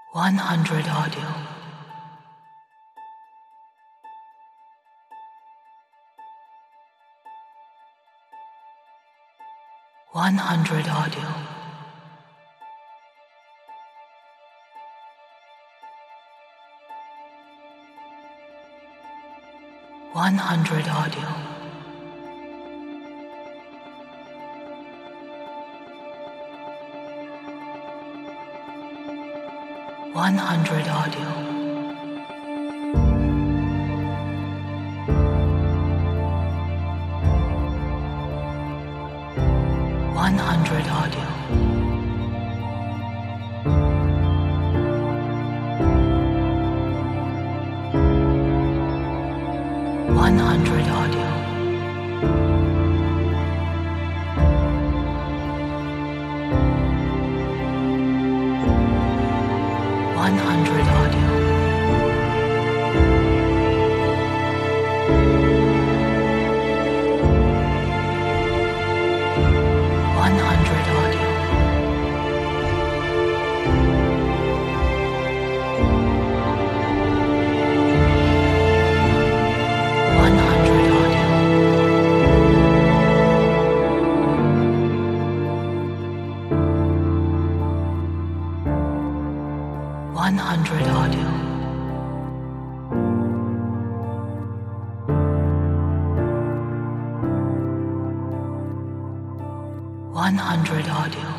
100 audio. 100 audio. 100 audio. 100 audio. 100 audio. 100 audio. 100 audio. 100 audio. 100 audio. 100 audio. 100 audio.